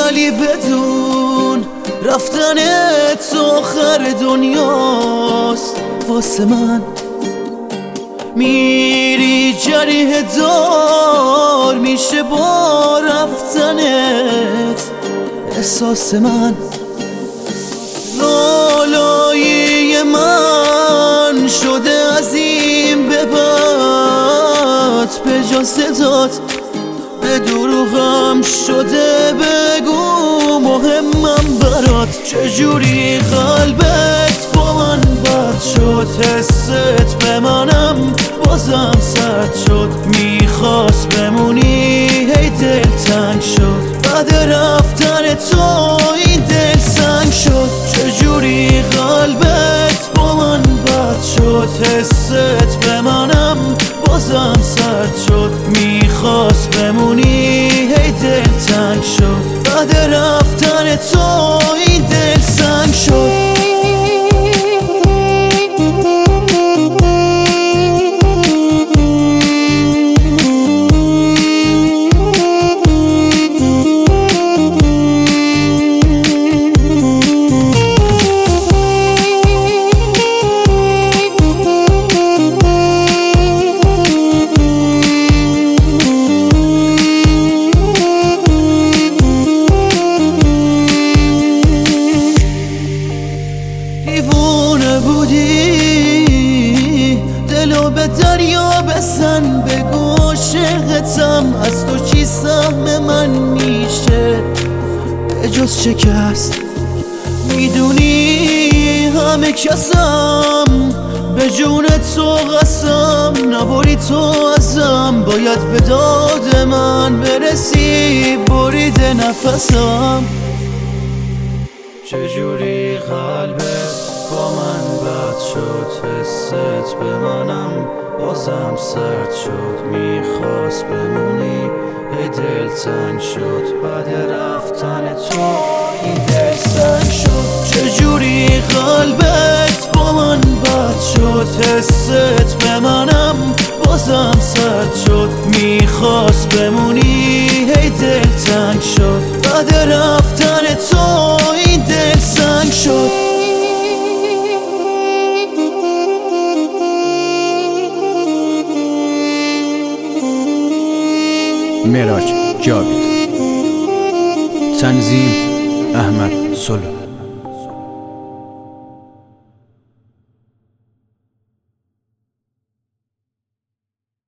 ولی بدون رفتنت آخر دنیاست واسه من. میری جریح دار میشه با رفتنت احساس من. لالایی من شده از این به بعد به جا صدات به دروغم شده بگو مهمم برات. چجوری قلبت با من بد شد حست به منم بازم سرد شد. میخواست بمونی هی دل تنگ شد بعد رفتن تو این دل سنگ شد. چجوری قلبت با من بد شد حست به منم بازم سرد شد. میخواست بمونی هی دل تنگ شد بعد رفتن تو این دل سنگ شد. دیوونه بودی دلو به دریا بزن بگو عاشقتم از تو چی سهم من میشه به جز شکست. میدونی همه کسم به جون تو قسم نبری تو ازم. باید به داد من برسی بریده نفسم. چجوری قلبت با من بد شد حست به منم بازم سرد شد. میخواست بمونی هی دل تنگ شد بعد رفتن تو این دل سنگ شد. چجوری قلبت با من بد شد حست به منم بازم سرد شد. میخواست بمونی هی دل تنگ شد بعد رفتن تو این دل سنگ شد. معراج جاوید، تنظیم احمد سلو.